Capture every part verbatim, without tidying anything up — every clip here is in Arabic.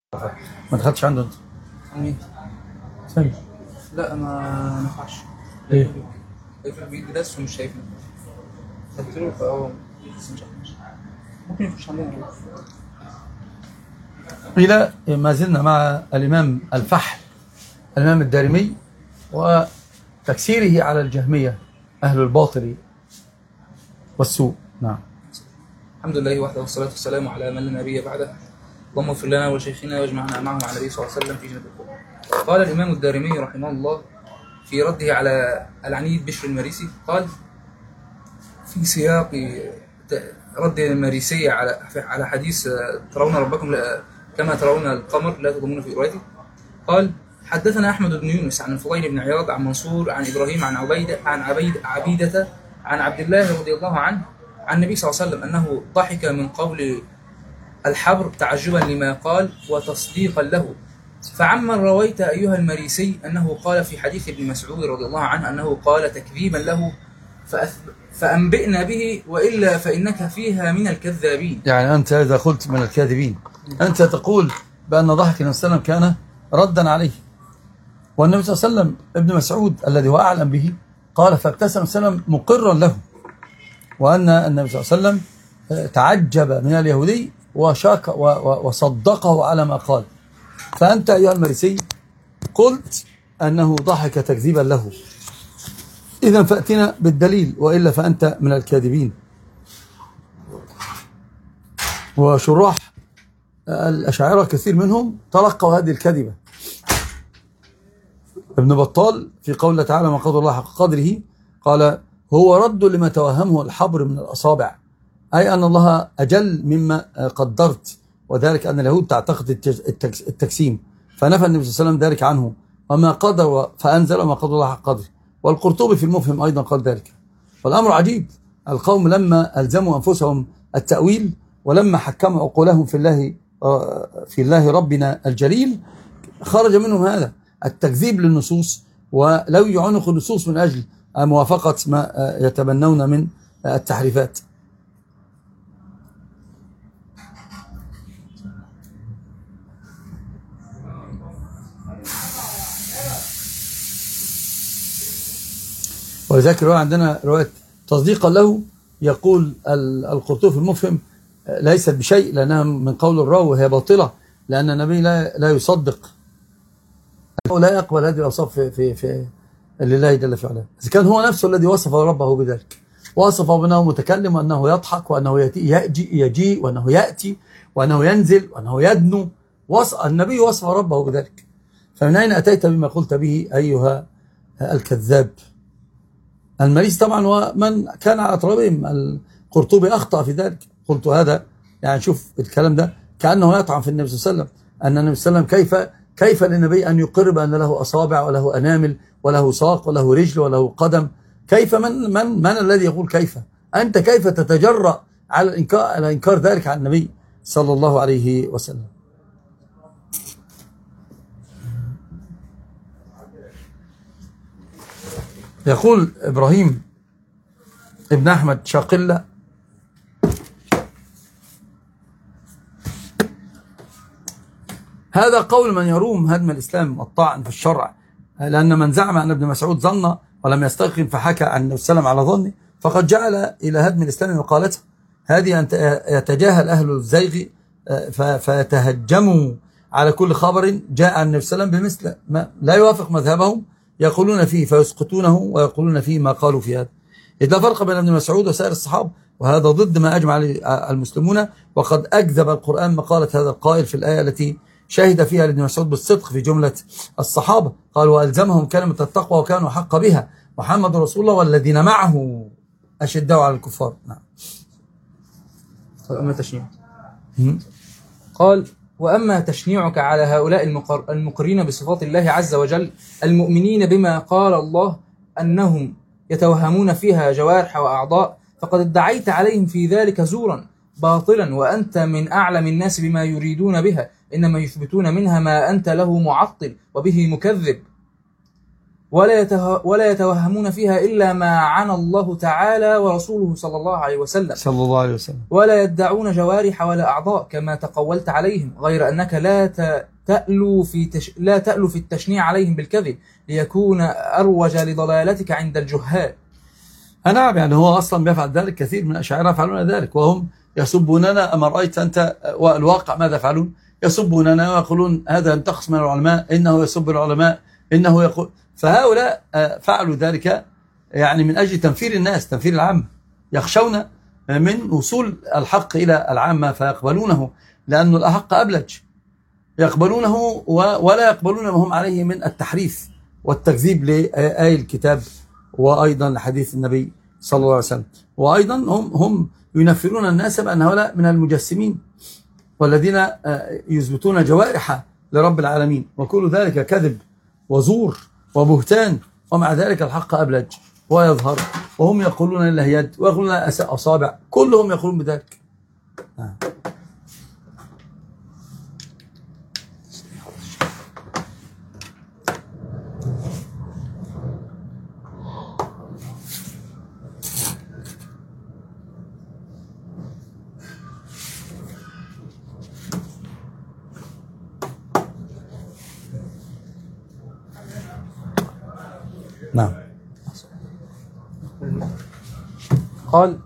ما دخلتش عنده انت؟ مين؟ سامي. لا ما نفعش. ليه؟ يقفل بإيد بس ومش شايفني. قلت له فهو بس مش عارف. ممكن يخش عندنا. قيل ما زلنا مع الإمام الفحل الإمام الدارمي وتكسيره على الجهمية أهل الباطل والسوء. نعم. الحمد لله وحده والصلاة والسلام على من لا نبي بعده. اللهم اغفر لنا ولشيخنا واجمعنا معه مع النبي صلى الله عليه وسلم في جنة الخلد. قال الإمام الدارمي رحمه الله في رده على العنيد بشر المريسي، قال في سياق رد المريسي على على حديث ترون ربكم كما ترون القمر لا تضمون في رؤيته، قال حدثنا أحمد بن يونس عن الفضيل بن عياض عن منصور عن إبراهيم عن عبيدة عن عبيد عبيدة عن عبد الله رضي الله عنه عن النبي صلى الله عليه وسلم أنه ضحك من قول الحبر تعجبا لما قال وتصديقا له. فعمن رويت أيها المريسي أنه قال في حديث ابن مسعود رضي الله عنه أنه قال تكذيبا له فأنبئنا به وإلا فإنك فيها من الكذابين. يعني أنت إذا قلت من الكاذبين أنت تقول بأن ضحك النبي صلى الله عليه وسلم كان ردا عليه، والنبي صلى الله عليه وسلم ابن مسعود الذي هو أعلم به قال فابتسم سلم مقرا له، وأن النبي صلى الله عليه وسلم تعجب من اليهودي وشاك وصدقه على ما قال. فأنت أيها المريسي قلت أنه ضحك تكذيبا له، إذن فأتنا بالدليل وإلا فأنت من الكاذبين. وشراح الأشاعرة كثير منهم تلقوا هذه الكذبة. ابن بطال في قوله تعالى ما قدر الله حق قدره قال هو رد لما توهمه الحبر من الأصابع، أي أن الله أجل مما قدرت، وذلك أن اليهود تعتقد التجسيم، فنفى النبي صلى الله عليه وسلم ذلك عنه وما قدر فأنزل ما قدر الله حق قدره. والقرطبي في المفهم أيضا قال ذلك. والأمر عجيب، القوم لما ألزموا أنفسهم التأويل ولما حكموا عقولهم في الله في الله ربنا الجليل خرج منهم هذا التكذيب للنصوص، ولو يعنق النصوص من أجل موافقة ما يتبنون من التحريفات. ولذلك رواية عندنا رواية تصديقا له يقول القرطبي في المفهم ليست بشيء لأنها من قول الراوي وهي باطلة، لأن النبي لا لا يصدق ولا يقبل هذه الأوصاف في في في لله جل في علاه. إذا كان هو نفسه الذي وصف ربه بذلك، وصفه بأنه متكلم وأنه يضحك وأنه يأتي يجيء وأنه يأتي وأنه ينزل وأنه يدنو، وصف النبي وصف ربه بذلك، فمن أين أتيت بما قلت به أيها الكذاب؟ المريسي طبعا ومن كان على أطرابهم، القرطبي أخطأ في ذلك. قلت هذا يعني شوف الكلام ده كأنه يطعن في النبي صلى الله عليه وسلم، أن النبي صلى الله عليه وسلم كيف كيف للنبي أن يقر بأن له أصابع وله أنامل وله ساق وله رجل وله قدم؟ كيف من من من الذي يقول كيف؟ أنت كيف تتجرأ على الإنكار على إنكار ذلك عن النبي صلى الله عليه وسلم؟ يقول إبراهيم ابن أحمد شاقلة هذا قول من يروم هدم الإسلام والطعن في الشرع، لأن من زعم أن ابن مسعود ظن ولم يستيقن فحكى عن النبي صلى الله عليه وسلم على ظنه فقد جعل إلى هدم الإسلام مقالته هذه أن يتجاهل أهل الزيغ فيتهجموا على كل خبر جاء عن النبي صلى الله عليه وسلم بمثل ما لا يوافق مذهبهم يقولون فيه فيسقطونه ويقولون فيه ما قالوا في هذا. إذ لا فرق بين ابن مسعود وسائر الصحابة، وهذا ضد ما أجمع المسلمون، وقد أكذب القرآن مقالة هذا القائل في الآية التي شهد فيها لابن مسعود بالصدق في جملة الصحابة، قال وألزمهم كلمة التقوى وكانوا حق بها محمد رسول الله والذين معه أشداء على الكفار. نعم. وأما تشنيع قال وأما تشنيعك على هؤلاء المقر المقرين بصفات الله عز وجل المؤمنين بما قال الله أنهم يتوهمون فيها جوارح وأعضاء فقد ادعيت عليهم في ذلك زورا باطلا، وأنت من أعلم الناس بما يريدون بها، إنما يثبتون منها ما أنت له معطل وبه مكذب. ولا يته ولا يتوهمون فيها إلا ما عنى الله تعالى ورسوله صلى الله عليه وسلم صلى الله عليه وسلم. ولا يدعون جوارح ولا أعضاء كما تقولت عليهم، غير أنك لا تألو في تش... لا تألو في التشنيع عليهم بالكذب ليكون أروج لضلالتك عند الجهال. نعم، يعني هو أصلا بيفعل ذلك، كثير من الأشاعرة يفعلون ذلك وهم يسبوننا. أما رأيت أنت والواقع ماذا يفعلون؟ يسبوننا ويقولون هذا ينتقص من العلماء، إنه يسب العلماء، إنه يقول. فهؤلاء فعلوا ذلك يعني من أجل تنفير الناس، تنفير العامة، يخشون من وصول الحق إلى العامة فيقبلونه، لأن الأحق أبلج، يقبلونه ولا يقبلون ما هم عليه من التحريف والتكذيب لآي الكتاب وأيضا لحديث النبي صلى الله عليه وسلم. وأيضا هم هم ينفرون الناس بأن هؤلاء من المجسمين والذين يثبتون جوارح لرب العالمين، وكل ذلك كذب وزور وبهتان، ومع ذلك الحق أبلج ويظهر، وهم يقولون لله يد ويقولون لله أصابع، كلهم يقولون بذلك. آه. نعم. قال: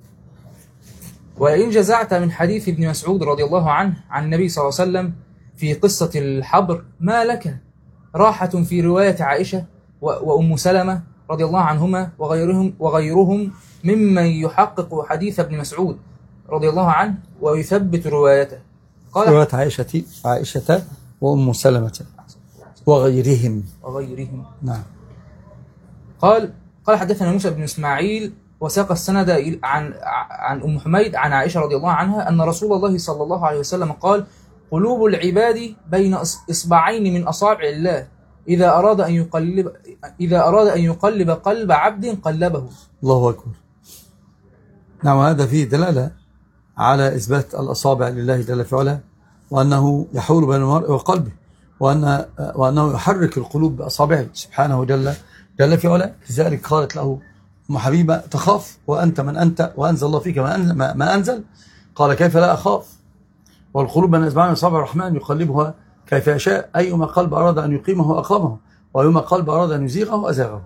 وإن جزعت من حديث ابن مسعود رضي الله عنه عن النبي صلى الله عليه وسلم في قصة الحبر ما لك راحة في رواية عائشة وأم سلمة رضي الله عنهما وغيرهم وغيرهم ممن يحقق حديث ابن مسعود رضي الله عنه ويثبت روايته. قال: رواية عائشة عائشة وأم سلمة وغيرهم وغيرهم نعم. قال: قال حدثنا موسى بن إسماعيل وساق السند عن عن أم حميد عن عائشة رضي الله عنها أن رسول الله صلى الله عليه وسلم قال: قلوب العباد بين إصبعين من أصابع الله، إذا أراد أن يقلب إذا أراد أن يقلب قلب عبد قلبه. الله أكبر. نعم، هذا فيه دلالة على إثبات الأصابع لله جل في علاه، وأنه يحول بين المرء وقلبه، وأن وأنه يحرك القلوب بأصابعه سبحانه جل جل في علاه. لذلك قالت له أم حبيبة: تخاف وأنت من أنت وأنزل الله فيك ما أنزل؟ قال: كيف لا أخاف؟ والقلوب بين إصبعين من أصابع الرحمن يقلبها كيف يشاء، أيما قلب أراد أن يقيمه أقامه، وأيما قلب أراد أن يزيغه أزاغه.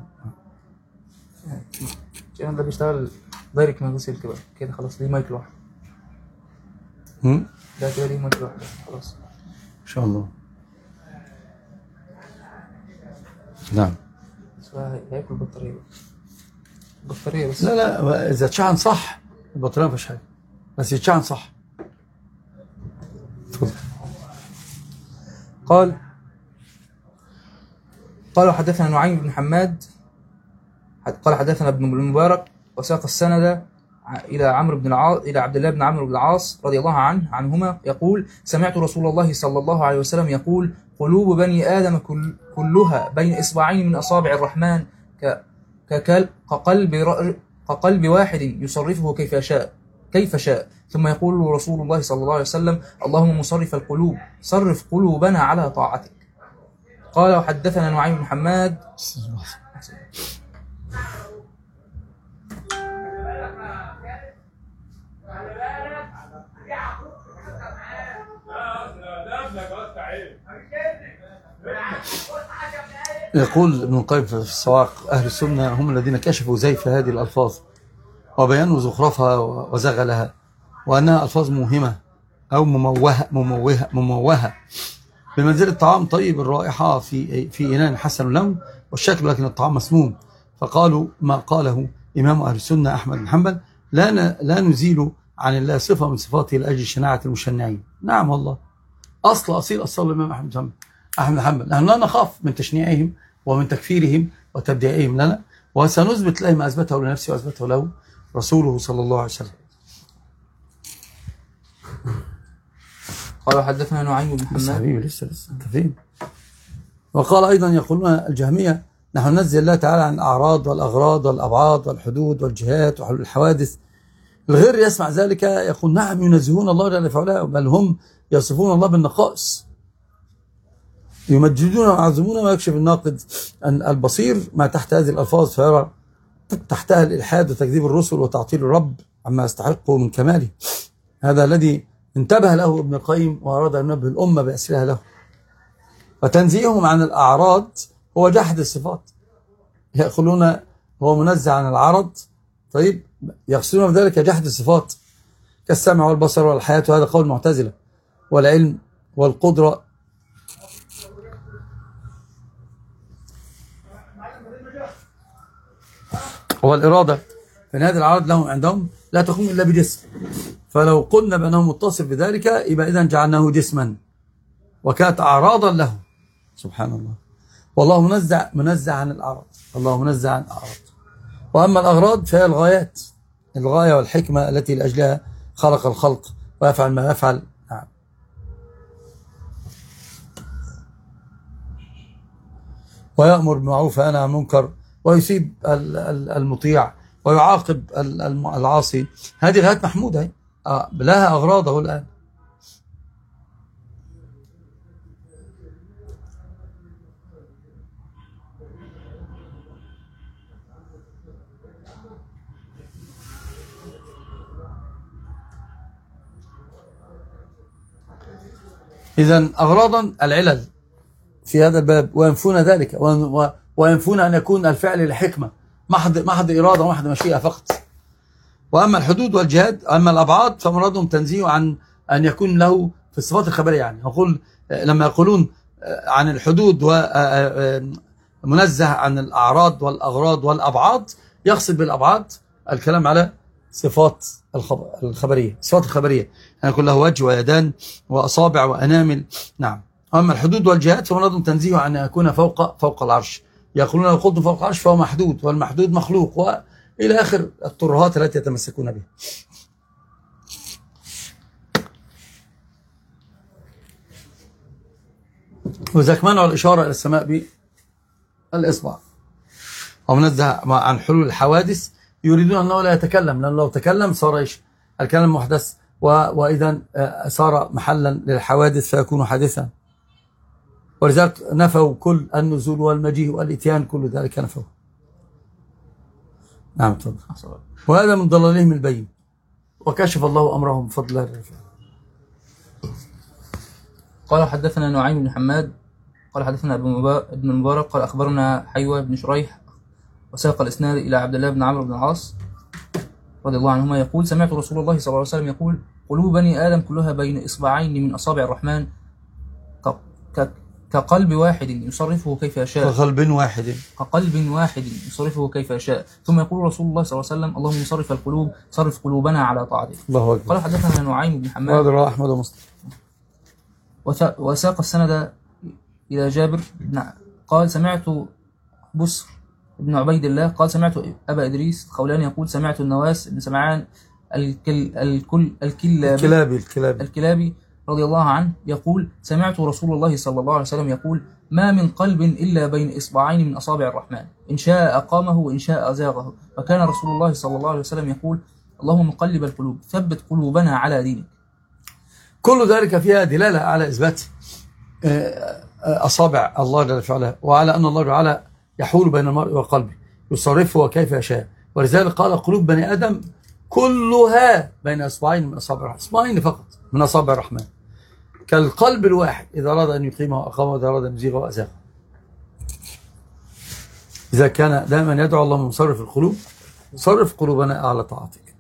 ده بيشتغل دايركت من غسيل كده كده خلاص، ليه مايك لوحده. ده كده ليه مايك لوحده خلاص إن شاء الله. نعم. هياكل البطارية البطارية بس. لا لا، إذا تشحن صح البطارية مفيش حاجة، بس يتشحن صح. تفضل. قال: قال حدثنا نعيم بن حماد قال حدثنا ابن المبارك وساق السند إلى عمرو بن العاص إلى عبد الله بن عمرو بن العاص رضي الله عنه عنهما يقول: سمعت رسول الله صلى الله عليه وسلم يقول: قلوب بني آدم كل كلها بين إصبعين من أصابع الرحمن كقلب كقلب واحد يصرفه كيف شاء كيف شاء ثم يقول رسول الله صلى الله عليه وسلم: اللهم مصرف القلوب صرف قلوبنا على طاعتك. قال: وحدثنا نعيم بن حماد يقول ابن القيم في الصواعق: أهل السنة هم الذين كشفوا زيف هذه الألفاظ وبيانوا زخرفها وزغلها، وأنها ألفاظ موهمة أو مموهة مموهة مموهة بمنزل الطعام طيب الرائحة في في إناء حسن اللون والشكل، لكن الطعام مسموم. فقالوا ما قاله إمام أهل السنة أحمد بن حنبل: لا لا نزيل عن الله صفة من صفاته لأجل شناعة المشنعين. نعم والله، أصل أصيل أصل الإمام أحمد بن أحمد حنبل. نحن لا نخاف من تشنيعهم ومن تكفيرهم وتبديعهم لنا، وسنثبت له ما أثبته لنفسه وأثبته له رسوله صلى الله عليه وسلم. قال: حدثنا نعيم بن حماد. حبيبي لسه لسه انت فين؟ وقال أيضا يقولون الجهمية: نحن ننزل الله تعالى عن الأعراض والأغراض والأبعاد والحدود والجهات وحلول الحوادث. الغير يسمع ذلك يقول: نعم ينزهون الله جل في علاه، بل هم يصفون الله بالنقائص. يمجدون ويعظمون ويكشف الناقد أن البصير ما تحت هذه الألفاظ فيرى تحتها الإلحاد وتكذيب الرسل وتعطيل الرب عما يستحقه من كماله. هذا الذي انتبه له ابن القيم وأراد أن ينبه الأمة بأسرها له. وتنزيههم عن الأعراض هو جحد الصفات. يقولون هو منزه عن العرض، طيب يقصدون بذلك جحد الصفات كالسمع والبصر والحياة، وهذا قول المعتزلة، والعلم والقدرة والإرادة. فإن هذه الأعراض لهم عندهم لا تقوم إلا بجسم، فلو قلنا بأنه متصف بذلك يبقى إذن جعلناه جسما وكانت أعراضا له. سبحان الله. والله منزع منزع عن الأعراض، الله منزع عن الأعراض. وأما الأغراض فهي الغايات، الغاية والحكمة التي لأجلها خلق الخلق ويفعل ما يفعل. نعم. ويأمر بالمعروف وينهى عن المنكر ويثيب المطيع ويعاقب العاصي. هذه غايات محمودة لها أغراضه الآن. إذن أغراضا العلل في هذا الباب، وينفون ذلك وينفون أن يكون الفعل لحكمة محض محض إرادة ومحض مشيئة فقط. وأما الحدود والجهاد، أما الأبعاد فمرادهم تنزيه عن أن يكون له في الصفات الخبرية. يعني يقول لما يقولون عن الحدود ومنزه عن الأعراض والأغراض والأبعاد، يقصد بالأبعاد الكلام على صفات الخبرية، صفات الخبرية يعني يكون له وجه ويدان وأصابع وأنامل. نعم. أما الحدود والجهات فمرادهم تنزيه عن أن يكون فوق فوق العرش. يقولون لو قلت فوق العرش فهو محدود، والمحدود مخلوق، وإلى آخر الترهات التي يتمسكون بها. وذاك منع الإشارة إلى السماء بالإصبع. ومنزه عن حلول الحوادث، يريدون أنه لا يتكلم، لأنه لو تكلم صار إيش؟ الكلام محدث، وإذا صار محلا للحوادث فيكون حادثا. ولذلك نفوا كل النزول والمجيء والإتيان، كل ذلك نفوا. نعم تفضل. وهذا من ضلالهم البين، وكشف الله أمرهم بفضل الله. قال حدثنا نعيم بن حماد قال حدثنا ابن المبارك قال أخبرنا حيوة بن شريح، وساق الإسناد إلى عبد الله بن عمرو بن العاص رضي الله عنهما يقول: سمعت رسول الله صلى الله عليه وسلم يقول: قلوب بني آدم كلها بين إصبعين من أصابع الرحمن كقلب واحد يصرفه كيف يشاء. كقلب واحد كقلب واحد يصرفه كيف يشاء. ثم يقول رسول الله صلى الله عليه وسلم: اللهم صرف القلوب صرف قلوبنا على طاعتك. الله أكبر. قال حدثنا نعيم بن حماد هذا أحمد ومسلم، وساق السند إلى جابر بن قال: سمعت بسر بن عبيد الله قال: سمعت أبا إدريس الخولاني يقول: سمعت النواس بن سمعان الكل الكل الكلابي الكلابي الكلابي, الكلابي رضي الله عنه يقول: سمعت رسول الله صلى الله عليه وسلم يقول: ما من قلب إلا بين إصبعين من أصابع الرحمن، إن شاء أقامه وإن شاء أزاغه. وكان رسول الله صلى الله عليه وسلم يقول: اللهم مقلب القلوب ثبت قلوبنا على دينك. كل ذلك فيها دلالة على إثبات أصابع الله جل وعلا، وعلى أن الله تعالى يحول بين المرء وقلبه يصرفه كيف يشاء. ولذلك قال: قلوب بني آدم كلها بين أصبعين من أصابع الرحمن، أصبعين فقط من أصابع الرحمن، كالقلب الواحد إذا أراد أن يقيمه أقامه، وإذا أراد أن يزيغه أزاغه. إذا كان دائما يدعو اللهم مصرف القلوب صرف قلوبنا على طاعتك.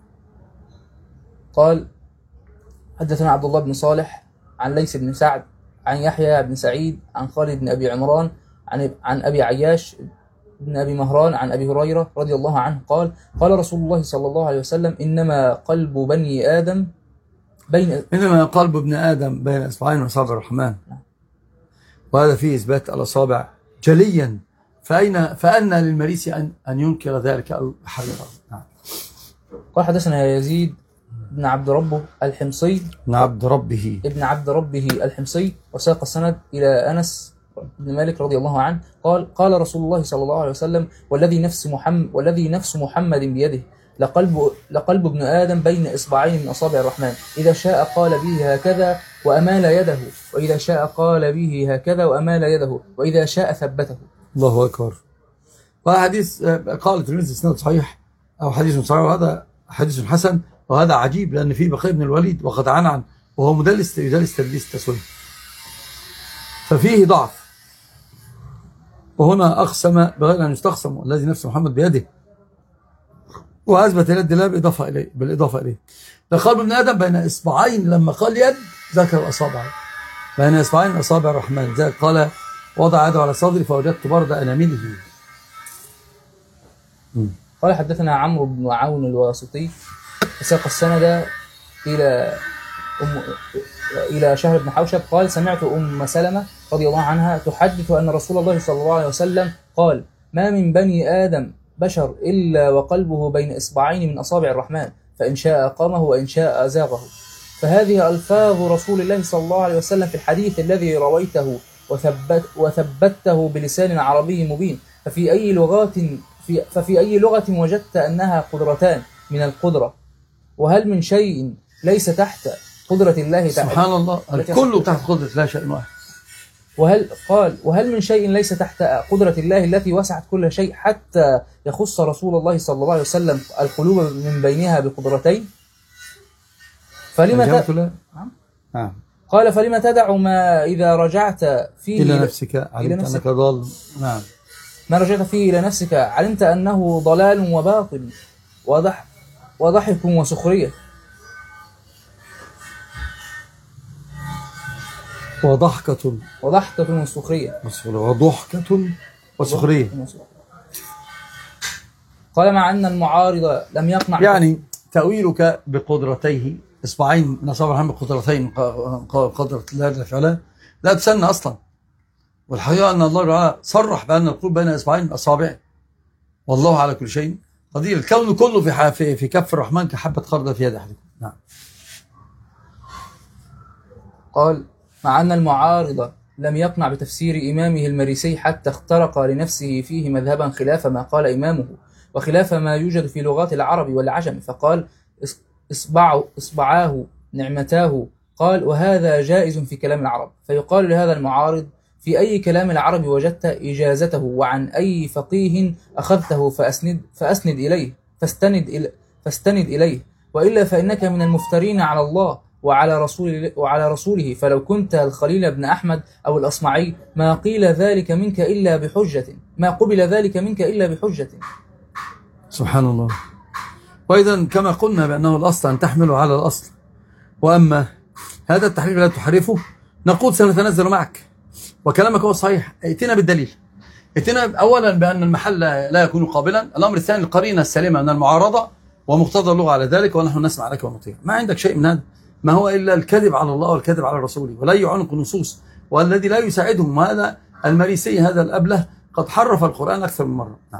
قال: حدثنا عبد الله بن صالح عن ليث بن سعد عن يحيى بن سعيد عن خالد بن أبي عمران عن عن أبي عياش بن أبي مهران عن أبي هريرة رضي الله عنه قال: قال رسول الله صلى الله عليه وسلم: إنما قلب بني آدم بين إنما قلب ابن آدم بين إصبعين من أصابع الرحمن. وهذا فيه إثبات الأصابع جليا، فأين فأن للمريسي أن أن ينكر ذلك أو يحرره. نعم. قال: حدثنا يزيد ابن عبد ربه الحمصي ابن عبد ربه ابن عبد ربه الحمصي وساق السند إلى أنس بن مالك رضي الله عنه قال: قال رسول الله صلى الله عليه وسلم: والذي نفس محمد والذي نفس محمد بيده لقلب لقلب ابن آدم بين إصبعين من أصابع الرحمن، إذا شاء قال به هكذا وأمال يده، وإذا شاء قال به هكذا وأمال يده، وإذا شاء ثبته. الله أكبر. وحديث قال الترمذي إسناد صحيح أو حديث صحيح، وهذا حديث حسن، وهذا عجيب لأن فيه بقي بن الوليد وقد عنعن وهو مدلس يدلس تدليس التسوية، ففيه ضعف. وهنا أقسم بغير أن يستقسم، والذي نفس محمد بيده، وأثبت اليد لا بالإضافة إليه بالإضافة إليه. لقلب ابن آدم بين إصبعين، لما قال يد ذكر أصابع، بين إصبعين أصابع الرحمن، ذلك قال وضع يده على صدري فوجدت برد أنامله. قال حدثنا عمرو بن عون الواسطي وساق السند إلى أم إلى شهر بن حوشب قال سمعت أم سلمة رضي الله عنها تحدث أن رسول الله صلى الله عليه وسلم قال ما من بني آدم بشر إلا وقلبه بين إصبعين من أصابع الرحمن، فإن شاء قامه وإن شاء أزاغه. فهذه ألفاظ رسول الله صلى الله عليه وسلم في الحديث الذي رويته وثبت وثبته بلسان عربي مبين، ففي أي لغات في ففي أي لغة وجدت أنها قدرتان من القدرة؟ وهل من شيء ليس تحت قدرة الله تعالى؟ سبحان الله، الكل تحت قدرة لا شيء واحد. وهل قال وهل من شيء ليس تحت قدرة الله التي وسعت كل شيء حتى يخص رسول الله صلى الله عليه وسلم القلوب من بينها بقدرتين؟ فلما ت... نعم. قال فلما تدع ما إذا رجعت فيه إلى نفسك علمت أنك ضال. نعم. ما رجعت فيه إلى نفسك علمت أنه ضلال وباطل وضح وضحك وسخرية. وضحكة وضحكة وسخرية وضحكة وسخرية. قال مع أن المعارض لم يقنع، يعني تأويلك بقدرتيه إصبعين من أصابع الرحمن بقدرتين قدرة الله جل وعلا لا تسنى أصلا. والحقيقة أن الله تعالى صرح بأن القلوب بين إصبعين من أصابعه، والله على كل شيء قدير. الكون كله في في في كف الرحمن كحبة خردل في يد أحدكم. نعم. قال مع أن المعارض لم يقنع بتفسير إمامه المريسي حتى اخترق لنفسه فيه مذهبا خلاف ما قال إمامه وخلاف ما يوجد في لغات العرب والعجم، فقال إصبعه إصبعاه نعمتاه، قال وهذا جائز في كلام العرب. فيقال لهذا المعارض في أي كلام العرب وجدت إجازته وعن أي فقيه أخذته فأسند, فأسند إليه فاستند, إلي فاستند إليه، وإلا فإنك من المفترين على الله وعلى رسول وعلى رسوله. فلو كنت الخليل بن أحمد أو الأصمعي ما قيل ذلك منك إلا بحجة ما قبل ذلك منك إلا بحجة. سبحان الله. وإذا كما قلنا بأنه الأصل أن تحمله على الأصل، وأما هذا التحريف لا تحرفه نقول سنتنزل معك، وكلامك هو صحيح. ائتنا بالدليل. ائتنا أولا بأن المحل لا يكون قابلا. الأمر الثاني القرينة السليمة من المعارضة ومقتضى اللغة على ذلك، ونحن نسمع لك ونطيع. ما عندك شيء من هذا، ما هو إلا الكذب على الله والكذب على رسوله ولي عنق النصوص، والذي لا يساعدهم. وهذا المريسي هذا الأبله قد حرف القرآن أكثر من مرة. نعم.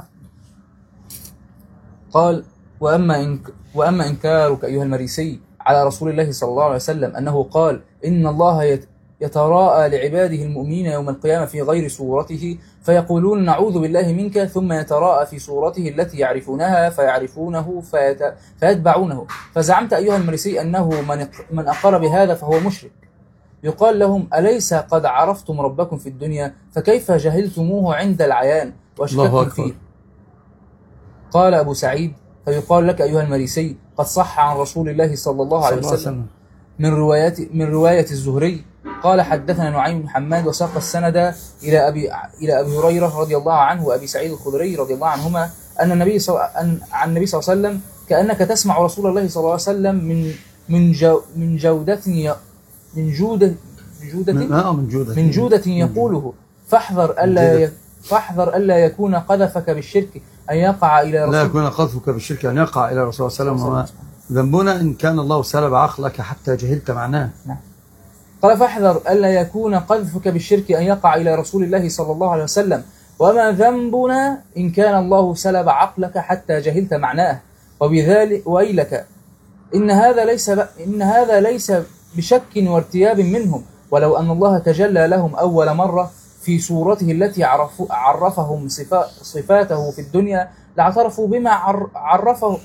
قال وأما, إنك وأما إنكارك أيها المريسي على رسول الله صلى الله عليه وسلم أنه قال إن الله يتراءى لعباده المؤمنين يوم القيامة في غير صورته فيقولون نعوذ بالله منك، ثم يتراءى في صورته التي يعرفونها فيعرفونه فيت... فيتبعونه، فزعمت أيها المريسي أنه من, من أقر بهذا فهو مشرك. يقال لهم أليس قد عرفتم ربكم في الدنيا فكيف جهلتموه عند العيان واشتكتم فيه؟ قال أبو سعيد فيقال لك أيها المريسي قد صح عن رسول الله صلى الله عليه وسلم من روايات من رواية الزهري قال حدثنا نعيم بن حماد وساق السند إلى أبي إلى أبي هريرة رضي الله عنه وأبي سعيد الخدري رضي الله عنهما أن النبي صلى أن عن النبي صلى الله عليه وسلم كأنك تسمع رسول الله صلى الله عليه وسلم من من جو من جودة من جودة جودة من جودة من جودة يقوله فاحذر ألا فاحذر ألا يكون قذفك بالشرك أن يقع إلى رسول لا يكون قذفك بالشرك أن يقع إلى رسول الله صلى الله عليه وسلم. ذنبنا إن كان الله سلب عقلك حتى جهلت معناه. نعم. قال فاحذر ألا يكون قذفك بالشرك أن يقع إلى رسول الله صلى الله عليه وسلم، وما ذنبنا إن كان الله سلب عقلك حتى جهلت معناه. وبذلك ويلك إن هذا ليس إن هذا ليس بشك وارتياب منهم، ولو أن الله تجلى لهم أول مرة في صورته التي عرفهم صفاته في الدنيا لاعترفوا بما عرفه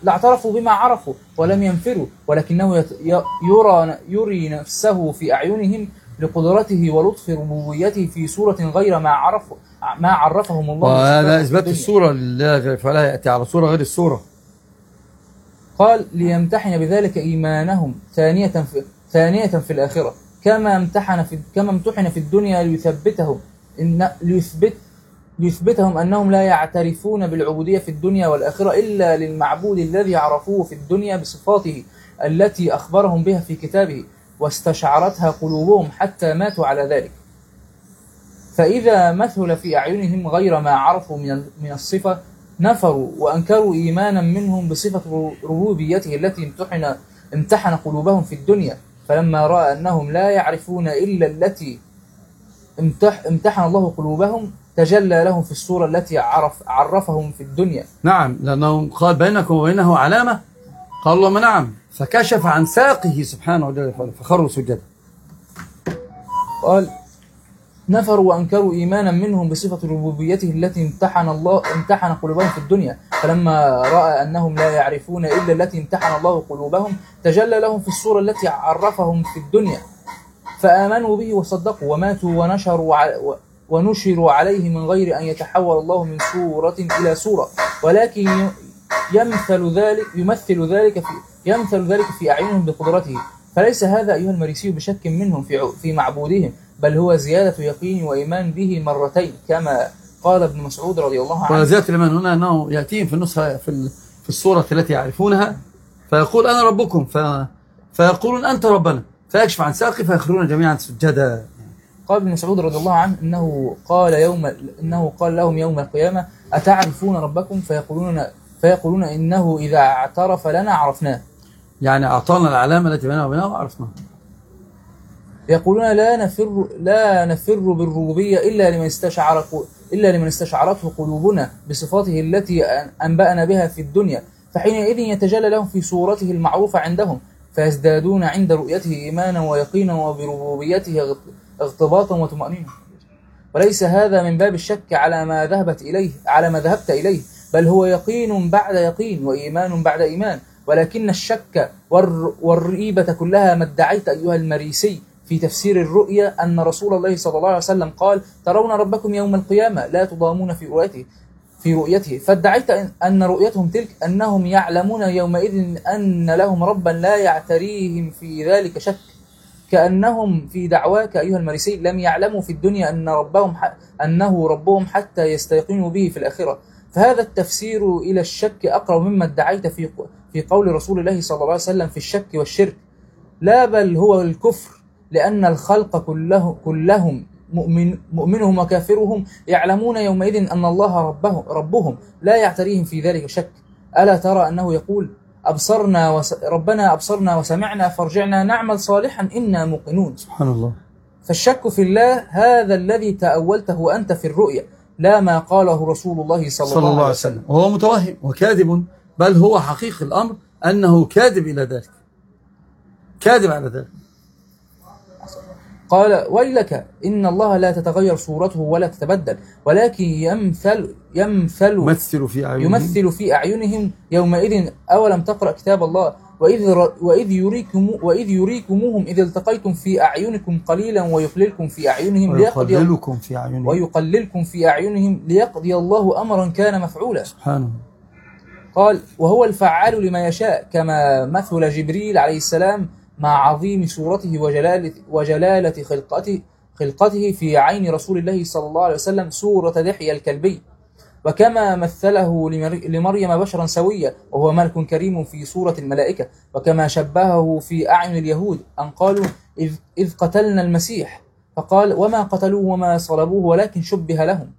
لاعترفوا بما عرفوا ولم ينفروا، ولكنه يت- ي- يرى يري نفسه في أعينهم لقدرته ولطف ربوبيته في صورة غير ما عرفوا ما عرفهم الله وهذا في إثبات الدنيا. الصورة لله، فلا يأتي على صورة غير الصورة. قال ليمتحن بذلك إيمانهم ثانية في ثانية في الآخرة، كما امتحن في كما امتحن في الدنيا ليثبتهم إن ليثبت ليثبتهم أنهم لا يعترفون بالعبودية في الدنيا والآخرة إلا للمعبود الذي عرفوه في الدنيا بصفاته التي أخبرهم بها في كتابه واستشعرتها قلوبهم حتى ماتوا على ذلك. فإذا مثل في أعينهم غير ما عرفوا من من الصفة نفروا وأنكروا إيمانا منهم بصفة ربوبيته التي امتحن امتحن قلوبهم في الدنيا، فلما رأى أنهم لا يعرفون إلا التي امتح امتحن الله قلوبهم تجلى لهم في الصورة التي عرف عرفهم في الدنيا. نعم، لأنه قال بينكم وبينه علامة، قال اللهم نعم، فكشف عن ساقه سبحانه وتعالى فخروا سجدا. قال نفروا وأنكروا إيمانا منهم بصفة ربوبيته التي امتحن الله امتحن قلوبهم في الدنيا، فلما رأى أنهم لا يعرفون إلا التي امتحن الله قلوبهم تجلى لهم في الصورة التي عرفهم في الدنيا، فآمنوا به وصدقوا وماتوا ونشروا ع... ونشروا عليه من غير أن يتحول الله من صورة إلى صورة، ولكن يمثل ذلك يمثل ذلك في يمثل ذلك في أعينهم بقدرته. فليس هذا أيها المريسي بشك منهم في في معبودهم، بل هو زيادة يقين وإيمان به مرتين، كما قال ابن مسعود رضي الله عنه. وزيادة الإيمان هنا أنه يأتيهم في النسخة في في الصورة التي يعرفونها فيقول أنا ربكم، ف... فيقولون أنت ربنا، فيكشف عن ساقه فيخرون جميعا سجدا. قال ابن مسعود رضي الله عنه انه قال يوم انه قال لهم يوم القيامه اتعرفون ربكم؟ فيقولون فيقولون انه اذا اعترف لنا عرفناه، يعني أعطانا العلامة التي بيننا وبينه وعرفناها. يقولون لا نفر لا نفر بالربوبيه الا لمن استشعر الا لمن استشعرته قلوبنا بصفاته التي انبأنا بها في الدنيا، فحينئذ يتجلى لهم في صورته المعروفه عندهم، فيزدادون عند رؤيته ايمانا ويقينا وبربوبيته اغتباطا وطمأنينة. وليس هذا من باب الشك على ما ذهبت إليه على ما ذهبت إليه، بل هو يقين بعد يقين وإيمان بعد إيمان، ولكن الشك والر والريبة كلها ما ادعيت أيها المريسي في تفسير الرؤيا أن رسول الله صلى الله عليه وسلم قال ترون ربكم يوم القيامة لا تضامون في رؤيته في رؤيته فادعيت أن رؤيتهم تلك أنهم يعلمون يومئذ أن لهم ربا لا يعتريهم في ذلك شك، كأنهم في دعواك أيها المريسي لم يعلموا في الدنيا أن ربهم أنه ربهم حتى يستيقنوا به في الآخرة. فهذا التفسير إلى الشك أقرب مما ادعيت في في قول رسول الله صلى الله عليه وسلم في الشك والشرك، لا بل هو الكفر، لأن الخلق كله كلهم مؤمن مؤمنهم وكافرهم يعلمون يومئذ أن الله ربهم, ربهم لا يعتريهم في ذلك شك. ألا ترى أنه يقول أبصرنا وس... ربنا أبصرنا وسمعنا فارجعنا نعمل صالحا إنا موقنون. سبحان الله. فالشك في الله هذا الذي تأولته أنت في الرؤيا، لا ما قاله رسول الله صلى, صلى الله عليه وسلم. وهو متوهم وكاذب، بل هو حقيقة الأمر أنه كاذب إلى ذلك، كاذب على ذلك. قال ويلك إن الله لا تتغير صورته ولا تتبدل، ولكن يمثل يمثل يمثل في أعينهم يمثل في أعينهم يومئذ. أولم تقرأ كتاب الله وإذ وإذ يريكم وإذ يريكموهم إذ التقيتم في أعينكم قليلا ويقللكم في أعينهم ليقضي ويقللكم في أعينهم ويقللكم في أعينهم ليقضي الله أمرا كان مفعولا. سبحانه. قال وهو الفعال لما يشاء، كما مثل جبريل عليه السلام مع عظيم صورته وجلالة وجلالة خلقته خلقته في عين رسول الله صلى الله عليه وسلم صورة دحية الكلبي، وكما مثله لمريم بشرا سويا وهو ملك كريم في صورة الملائكة، وكما شبهه في أعين اليهود أن قالوا إذ, إذ قتلنا المسيح، فقال وما قتلوه وما صلبوه ولكن شبه لهم.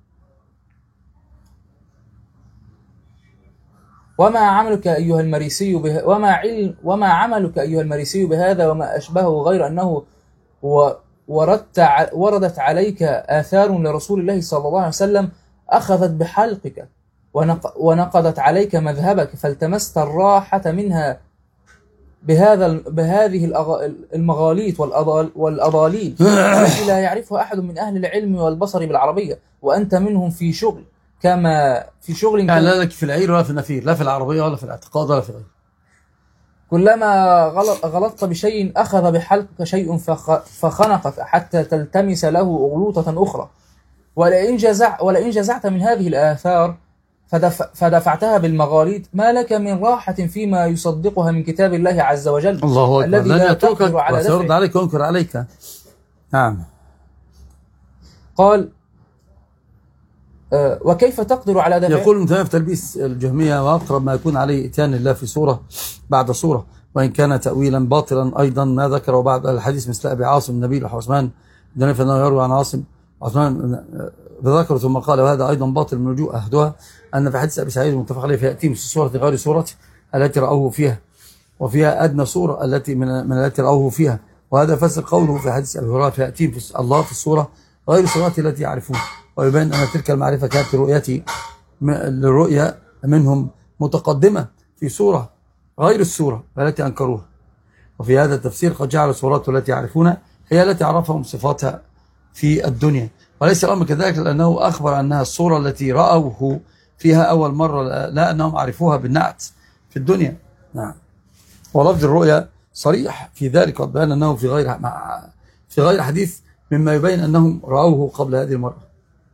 وما عملك أيها المريسي به وما علم وما عملك أيها المريسي بهذا وما أشبهه غير أنه وردت وردت عليك آثار لرسول الله صلى الله عليه وسلم أخذت بحلقك ونقضت عليك مذهبك، فالتمست الراحة منها بهذا بهذه المغاليط والأضاليل التي لا يعرفها أحد من أهل العلم والبصر بالعربية، وأنت منهم في شغل، كما في شغل يعني لا لك في العير ولا في النفير، لا في العربية ولا في الاعتقاد ولا في غيره. كلما غلط غلطت بشيء أخذ بحلقك شيء فخ فخنقك حتى تلتمس له أغلوطة أخرى. ولئن جزع ولئن جزعت من هذه الآثار فدف فدفعتها بالمغاليط ما لك من راحة فيما يصدقها من كتاب الله عز وجل. الله أكبر. الذي لا تقدر على دفعه. وسيرد عليك وينكر عليك. نعم. قال آه وكيف تقدر على دفعه؟ يقول ابن تيمية في تلبيس الجهمية: وأقرب ما يكون عليه إتيان الله في سورة بعد سورة، وإن كان تأويلا باطلا أيضا ما ذكره بعد الحديث مثل أبي عاصم النبيل وعثمان بن فإنه يروي عن عاصم عثمان بذكره ثم قال وهذا أيضا باطل من وجوه أحدها أن في حديث أبي سعيد المتفق عليه فيأتي في سورة غير سورة التي رأوه فيها، وفيها أدنى سورة التي من, من التي رأوه فيها، وهذا فسر قوله في حديث أبي هريرة فيأتي في الله في السورة غير سورة التي يعرفون، ويبين أن تلك المعرفة كانت لرؤيتي للرؤية منهم متقدمة في سورة غير السورة التي أنكروها. وفي هذا التفسير قد جعل السورات التي يعرفونها هي التي عرفهم صفاتها في الدنيا، وليس الأمر كذلك، لأنه أخبر أنها الصورة التي رأوه فيها أول مرة، لا أنهم عرفوها بالنعت في الدنيا. نعم. ولفظ الرؤيا صريح في ذلك، قد بيان أنه في غير في غير حديث مما يبين أنهم رأوه قبل هذه المرة.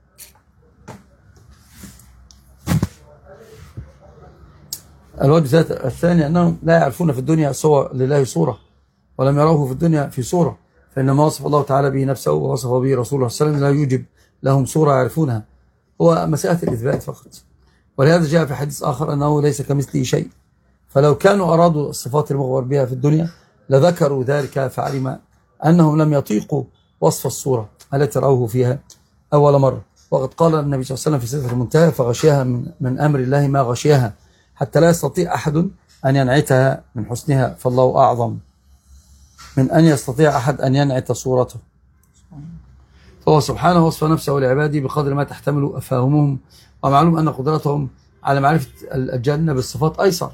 الوجه الثاني أنهم لا يعرفون في الدنيا صور لله صورة، ولم يروه في الدنيا في صورة، فإنما وصف الله تعالى به نفسه ووصف به رسوله صلى الله عليه وسلم لا يوجب لهم صورة يعرفونها، هو مسألة الإثبات فقط. ولهذا جاء في حديث آخر أنه ليس كمثله شيء، فلو كانوا أرادوا الصفات المخبر بها في الدنيا لذكروا ذلك، فعلم أنهم لم يطيقوا وصف الصورة التي رأوه فيها أول مرة. وقد قال النبي صلى الله عليه وسلم في سدرة المنتهى فغشيها من, من أمر الله ما غشيها حتى لا يستطيع أحد أن ينعتها من حسنها، فالله أعظم من أن يستطيع أحد أن ينعت صورته، فهو سبحانه وصف نفسه لعباده بقدر ما تحتمل أفهمهم، ومعلوم أن قدرتهم على معرفة الجنة بالصفات أيسر.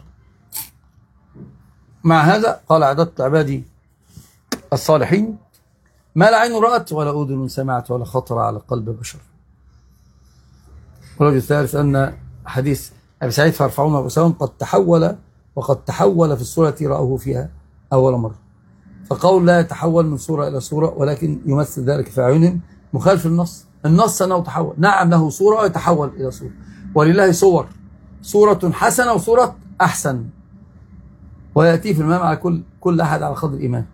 مع هذا قال أعددت عبادي الصالحين ما لا عين رأت ولا أذن سمعت ولا خطر على قلب بشر. والوجه الثالث أن حديث أبي سعيد فارفعون رؤوسهم قد تحول وقد تحول في الصورة التي رأوه فيها أول مرة، فقول لا يتحول من صورة إلى صورة ولكن يمثل ذلك في أعينهم مخالف للنص. النص أنه تحول، نعم له صورة ويتحول إلى صورة، ولله صور، صورة حسنة وصورة أحسن، ويأتي في المام على كل كل أحد على قدر الإيمان.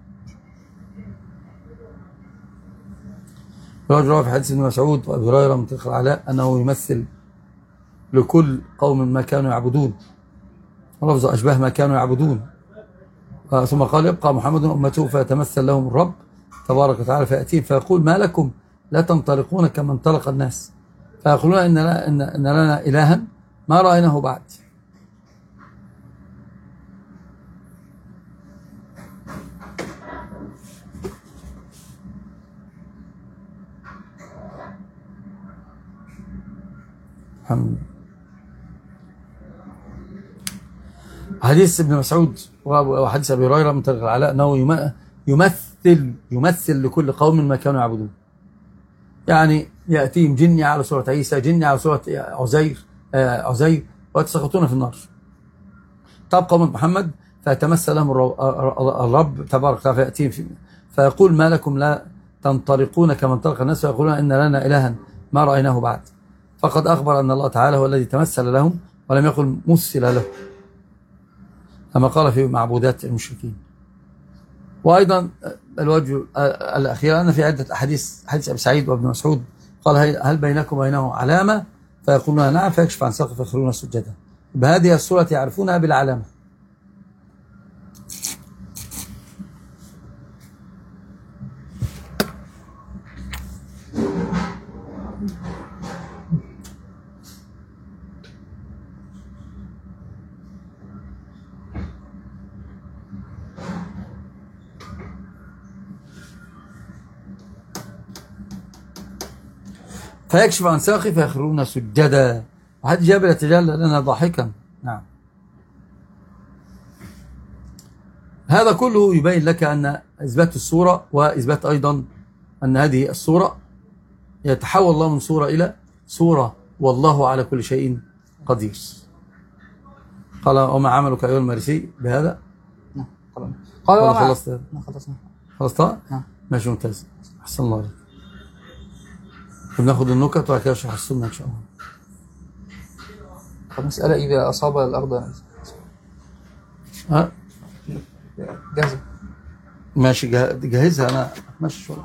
رجل في حديث ابن مسعود وأبي هريرة من تلك العلاء أنه يمثل لكل قوم ما كانوا يعبدون، ولفظ أشباه ما كانوا يعبدون. ثم قال يبقى محمد أمته فيتمثل لهم الرب تبارك وتعالى فيأتيهم فيقول ما لكم لا تنطلقون كما انطلق الناس، فيقولون إن, لا إن, إن لنا إلها ما رأيناه بعد. حديث ابن مسعود وحديث أبي هريرة من طريق العلاء أنه يمثل يمثل لكل قوم ما كانوا يعبدون، يعني يأتيهم جني على صورة عيسى، جني على صورة عزير عزير ويتسقطون في النار. طب قوم محمد فيتمثل لهم الرب تبارك وتعالى فيأتيهم فيقول ما لكم لا تنطلقون كما انطلق الناس، فيقولون إن لنا إلها ما رأيناه بعد، فقد أخبر أن الله تعالى هو الذي تمثل لهم ولم يقل مثل له كما قال في معبودات المشركين. وأيضا الوجه الأخير أن في عدة أحاديث حديث أبي سعيد وابن مسعود قال هل بينكم وبينه علامة فيقولون نعم فيكشف عن ساق فيخرون سجدا، بهذه الصورة يعرفونها بالعلامة. فيكشف عن ساقه فيخرون سجدا، وحد جابر يتجلى لنا ضاحكا. نعم. هذا كله يبين لك أن إثبات الصورة وإثبات أيضا أن هذه الصورة يتحول الله من صورة إلى صورة والله على كل شيء قدير. قال وما عملك أيها المارسي بهذا؟ نعم. قال قال ولا وما خلصت؟ نعم، خلصنا. خلصتها؟ نعم. ماشي ممتاز، أحسن الله عليك. بناخد النكت وبعد كده نشرح السنة إن شاء الله. طب مسألة إذا أصاب الأرض ها؟ جاهزة. ماشي جهزها، أنا ماشي شوية.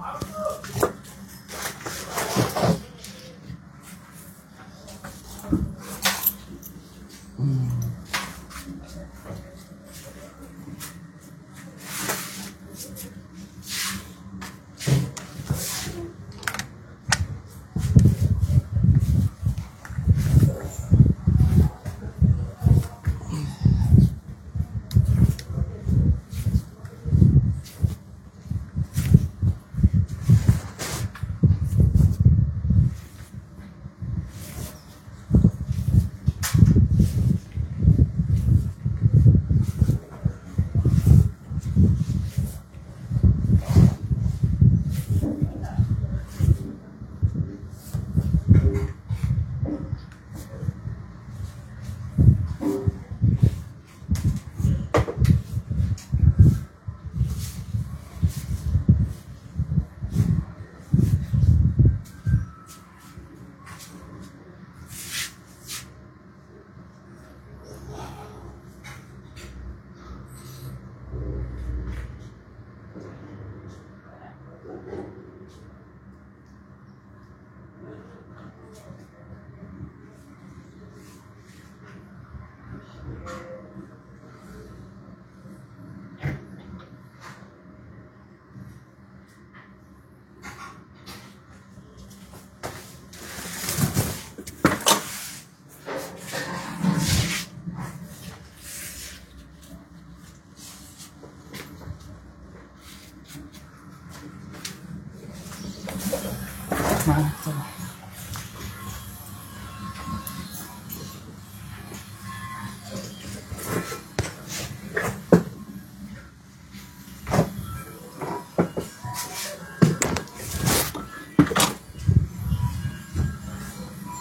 معنا.